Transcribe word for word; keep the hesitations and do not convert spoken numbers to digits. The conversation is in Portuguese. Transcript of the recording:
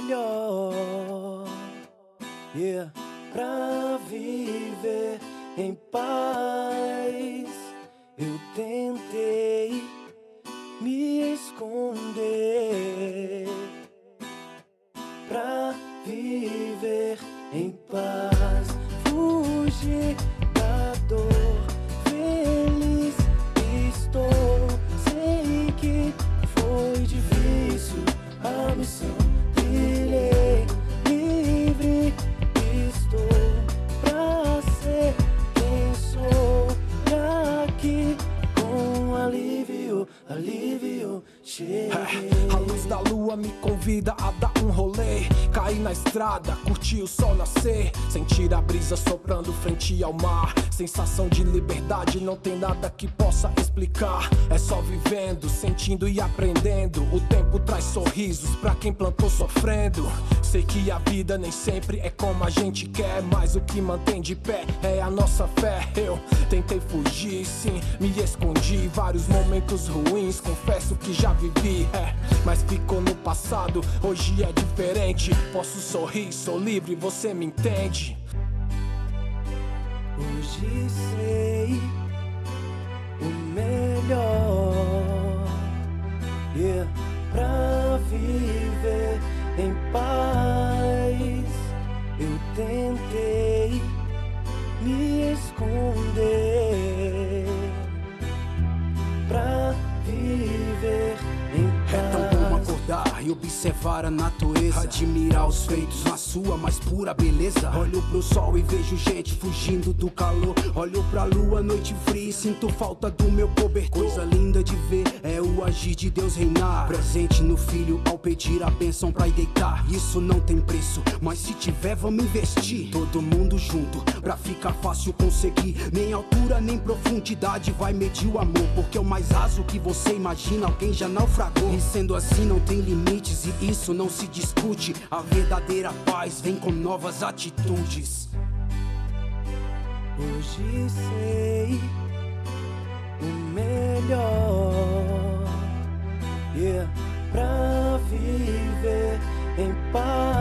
melhor, yeah, pra viver em paz. Eu tentei me esconder pra viver em paz, fugir da dor, feliz estou. Sei que foi difícil a missão, trilhei, livre estou pra ser quem sou. E aqui com alívio, alívio cheguei. A luz da lua me convida a dar um rolê, cair na estrada, curtir o sol nascer, sentir a brisa soprando frente ao mar. Sensação de liberdade não tem nada que possa explicar. É só vivendo, sentindo e aprendendo. O tempo traz sorrisos pra quem plantou sofrendo. Sei que a vida nem sempre é como a gente quer, mas o que mantém de pé é a nossa fé. Eu tentei fugir, sim, me escondi. Vários momentos ruins, confesso que já vivi, é, mas ficou no passado, hoje é diferente. Posso sorrir, sou livre, você me entende? Hoje sei o melhor, yeah, pra viver em paz. Eu tentei me esconder pra viver em paz. É tão bom acordar e observar a natureza, admirar os feitos na sua mais pura beleza. Olho pro sol e vejo gente fugindo do calor. Olho pra lua, noite fria e sinto falta do meu cobertor. Coisa linda de ver é o agir de Deus reinar, presente no filho ao pedir a bênção pra ir deitar. Isso não tem preço, mas se tiver vamos investir. Todo mundo junto pra ficar fácil conseguir. Nem altura nem profundidade vai medir o amor, porque o mais raso que você imagina alguém já naufragou. E sendo assim não tem limites e isso não se discute. A verdadeira paz vem com novas atitudes. Hoje sei o melhor, yeah, pra viver em paz.